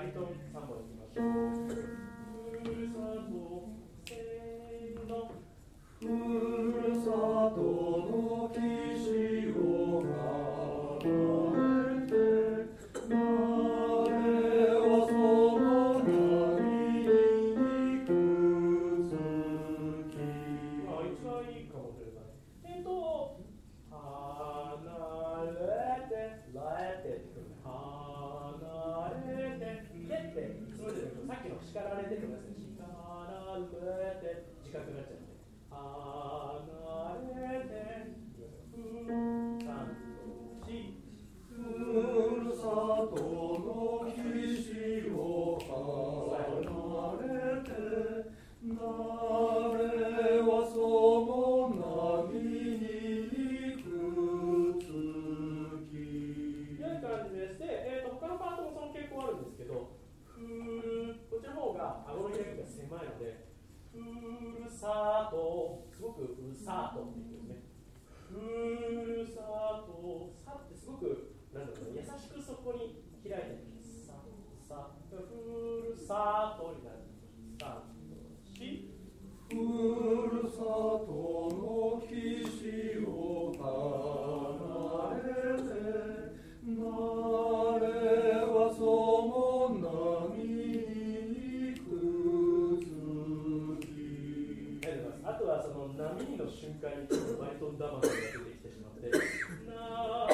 リトン3本いきましょう。ふるさとせーの。ふるさとの岸を離れて、誰はその波にくつき。一番いいかもしれない。離れて、らえてってくるね。離れて、でって、それでさっきの叱られてとかですね。叱られて、自覚になっちゃうので。離れて、ふるさとの岸を離れて、誰はその波にくつき。良い感じでして、他のパートもその傾向あるんですけど、こっちの方が顎の開きが狭いので、ふるさと、すごくうさとって言うんですね。ふるさと、さってすごくなんだろう、優しくそこに開いてる。さ、ふるさとになる。さ、ふるさとの岸を離れて、誰はその波にくつき。あとはその波の瞬間にバリトン魂が出てきてしまって、波